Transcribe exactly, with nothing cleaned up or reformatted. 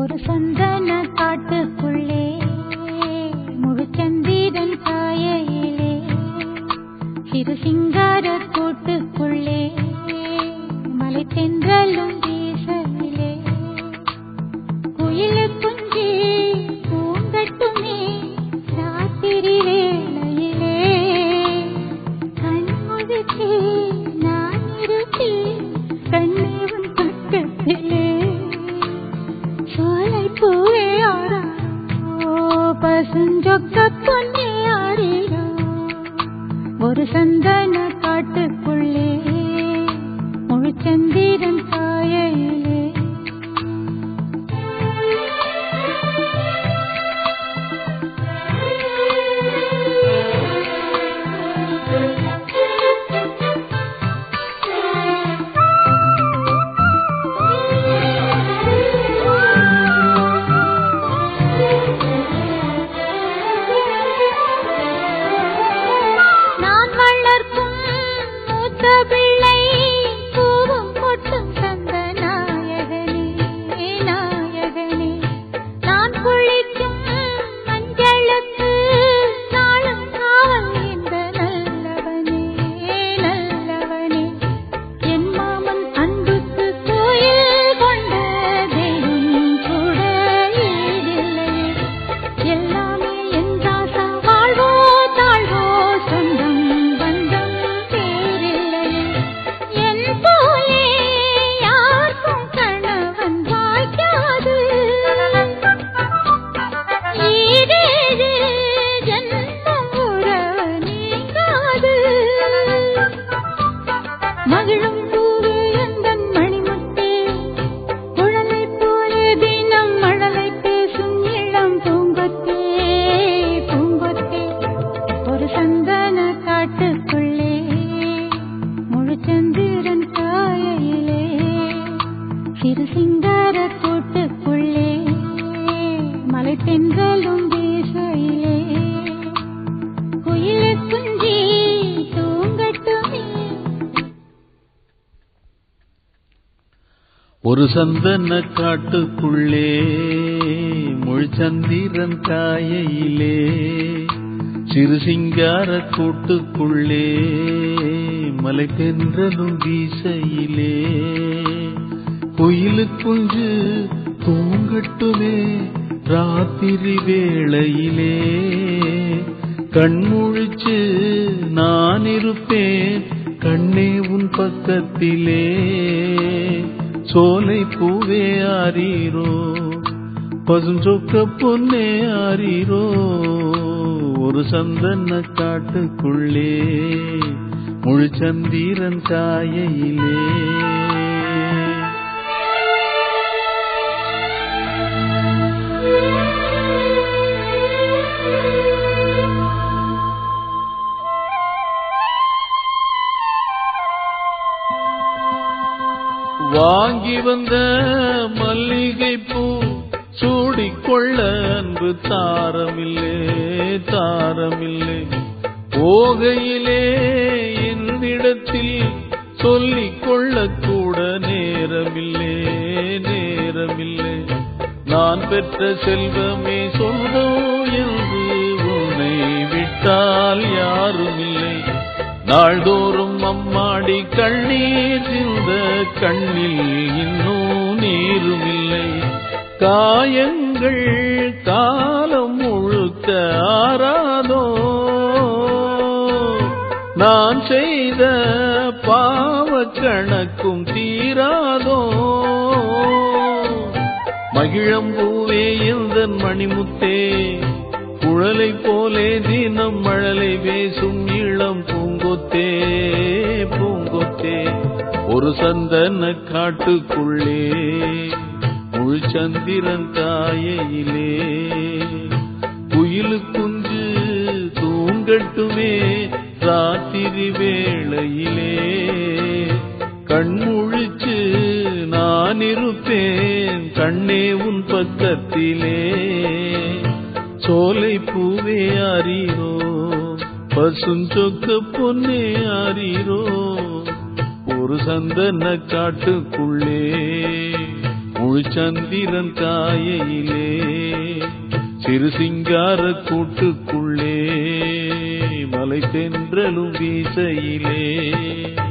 ஒரு சந்தன காட்டுக்குள்ளே முழுச்சந்திரன் காயையிலே சிறு சிங்கார கூட்டுக்குள்ளே மலை தென்றலும் வீசையிலே குயிலு குஞ்சி பூங்கட்டுமே ராத்திரி வேளையிலே கண்முழிச்சு நான் இருப்பேன் கண்ணேவன் பக்கத்திலே சோலை பூவே ஆராரோ பசுஞ்சொக்க பொன்னே ஆரீரோ ஒரு சந்தன காட்டுக்குள்ளே முழுச்சந்திரன் காயையிலே ஒரு சந்தன காட்டுக்குள்ளே முழுச்சந்திரன் காயையிலே சிறு சிங்கார கூட்டுக்குள்ளே மலை தென்றலும் வீசையிலே குயிலு குஞ்சு தூங்கட்டுமே ராத்திரி வேளையிலே கண்முழிச்சு நான் இருப்பேன் கண்ணே உன் பக்கத்திலே சோலை பூவே ஆரீரோ பசுஞ்சொக்க பொன்னே ஆரீரோ ஒரு சந்தன காட்டுக்குள்ளே முழுச்சந்திரன் காயையிலே வாங்கி வந்த மல்லிகை பூ சூடிக்கொள்ள அன்பு தாரமில்லே தாரமில்லை போகையிலே என்னிடத்தில் சொல்லிக் கொள்ளக்கூட நேரமில்லே நேரமில்லை நான் பெற்ற செல்வமே சொல்வோம் என்று உன்னை விட்டால் யாருமில்லை நாள்தோறும் அம்மாடி கண்ணீர் சிந்த கண்ணில் இன்னும் நீருமில்லை காயங்கள் காலம் முழுக்க ஆறாதோ நான் செய்த பாவ கணக்கும் தீராதோ மகிழம்பூவே எந்தன் மணிமுத்தே குழலை போலே தினம் மழலை பேசும் இளம் பூங்கொத்தே பூங்கொத்தே ஒரு சந்தன காட்டுக்குள்ளே முழுச்சந்திரன் காயையிலே குயிலு குஞ்சு தூங்கட்டுமே ராத்திரி வேளையிலே கண்முழிச்சு நான் இருப்பேன் கண்ணே உன் பக்கத்திலே சோலை பூவே ஆரீரோ பசுஞ்சொக்க பொன்னே ஆரீரோ ஒரு சந்தன காட்டுக்குள்ளே முழுச்சந்திரன் காயையிலே சிறு சிங்கார கூட்டுக்குள்ளே மலை தென்றலும் வீசையிலே